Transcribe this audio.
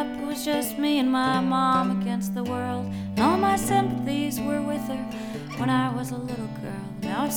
up, it was just me and my mom against the world. And all my sympathies were with her when I was a little girl. Now I've